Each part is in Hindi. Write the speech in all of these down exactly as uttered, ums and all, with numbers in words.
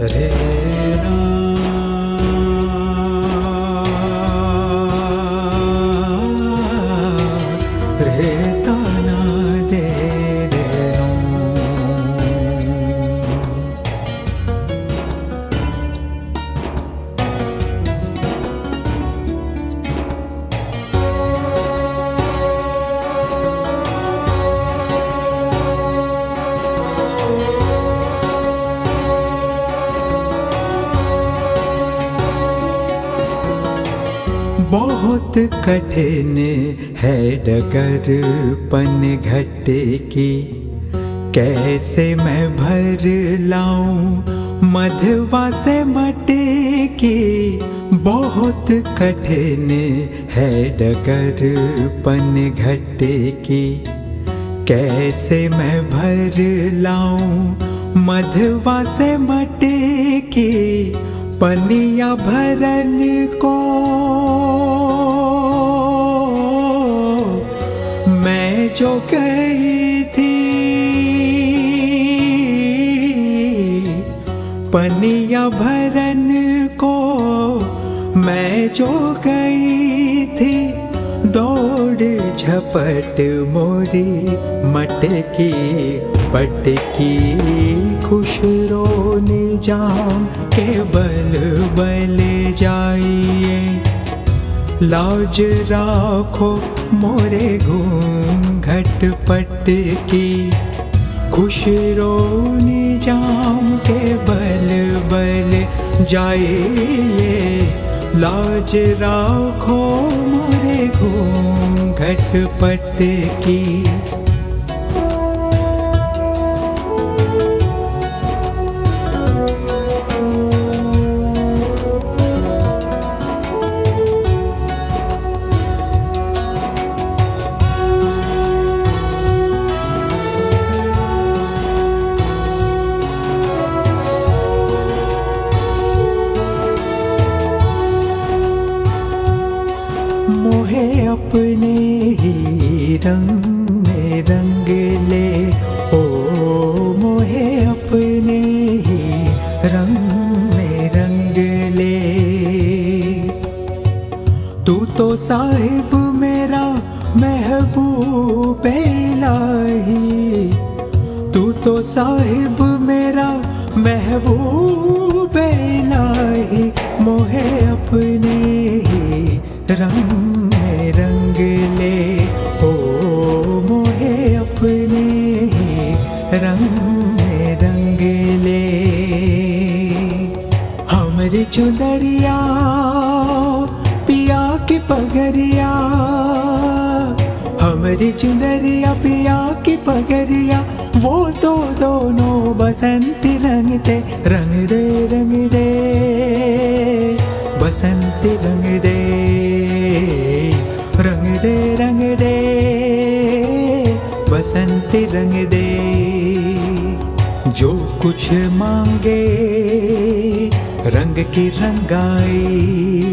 रे ना रे ताना दे रे नो। बहुत कठिन है डगर पन घटे की, कैसे मैं भर लाऊं मधवा से मटे की। बहुत कठिन है डगर पन घटे की, कैसे मैं भर लाऊं मधवा से मटे की। पनिया भरन को मैं जो गई थी, पनिया भरन को मैं जो गई थी। दौड़ झपट मोरी मटकी पटकी, खुश रोने जाम के बल बल जाइए। लाज राखो मोरे घूंघट पट की, खुश रोने जाम के बल बल जाइए। लाज राखो मोरे घूंघट पट की। मोहे अपने ही रंग में रंग ले, ओ मोहे अपने ही रंग में रंग ले। तू तो साहिब मेरा महबूब इलाही, तू तो साहिब मेरा महबूब इलाही। मोहे अपने ही रंग में रंग ले, ओ मोहे अपने ही रंग में रंग ले। हमरी चुनरिया पिया की पगरिया, हमरी चुनरिया पिया की पगरिया। वो तो दोनों बसंती रंग थे, रंग दे रंग दे बसंती रंग दे, रंग दे रंग दे बसंती रंग दे। जो कुछ मांगे रंग की रंगाई,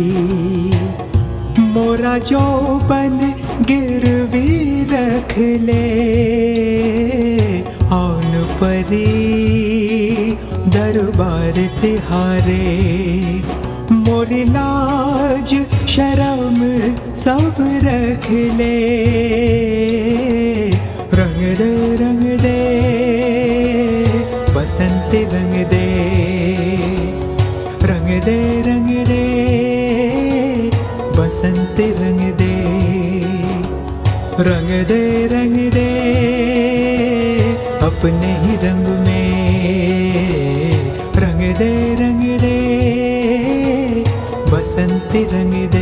मोरा जो बन गिरवी रख ले। आन परी दरबार तिहारे, मोरी लाज शर्म सब रख ले। रंग दे रंग दे बसंती रंग दे, रंग दे रंग दे बसंती रंग दे। रंग दे रंग दे अपने ही रंग में, रंग दे रंग दे बसंती रंग दे।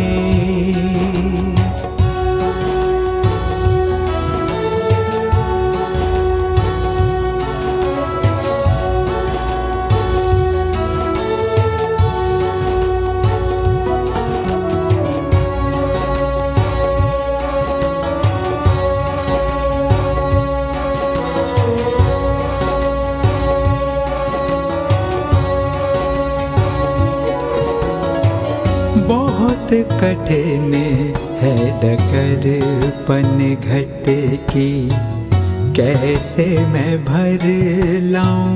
बहुत कठिन है डगर पन घट की, कैसे मैं भर लाऊं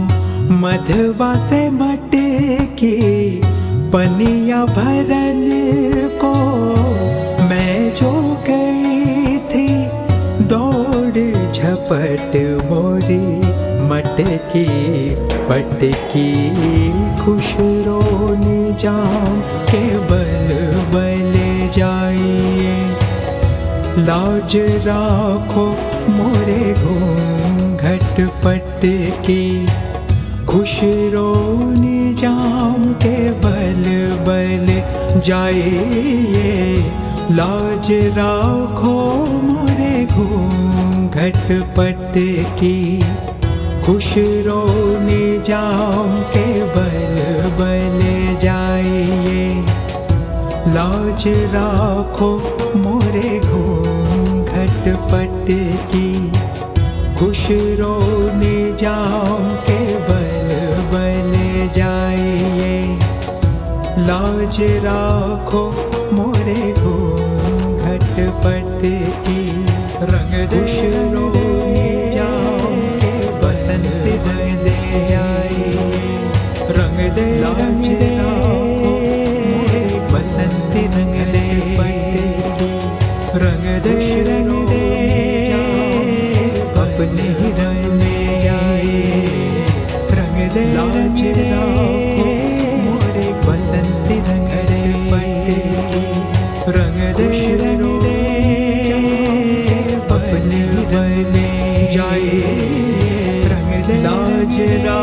मधवा से मटकी पनिया भरन को मैं जो गई थी, दौड़ झपट मोरी मटकी पटकी, खुश रोने जाम के बल बले जाइए, लाज राखो मोरे घूंघट पटकी, खुश रोने जाम के बल बल जाइए, लाज राखो मोरे घूंघट पटकी, खुश रोने जाम के बल बल जाइए, लाज राखो मोरे घूंघट पटकी, खुश रोने जाम के बल बल जाइए, लाज राखो मोरे घूंघट पटकी, रंग खुश रोने जाम के बसंत दे जाइए, रंग दे लाज राखो मोरे बसंत रंग दे पटकी, रंग दे रंग दे अपने ही रंग में आए, रंग दे लाज राखो मोरे बसंत रंग दे पटकी, रंग दे रंग दे अपने ही रंग में जाए, रंग दे लाज राखो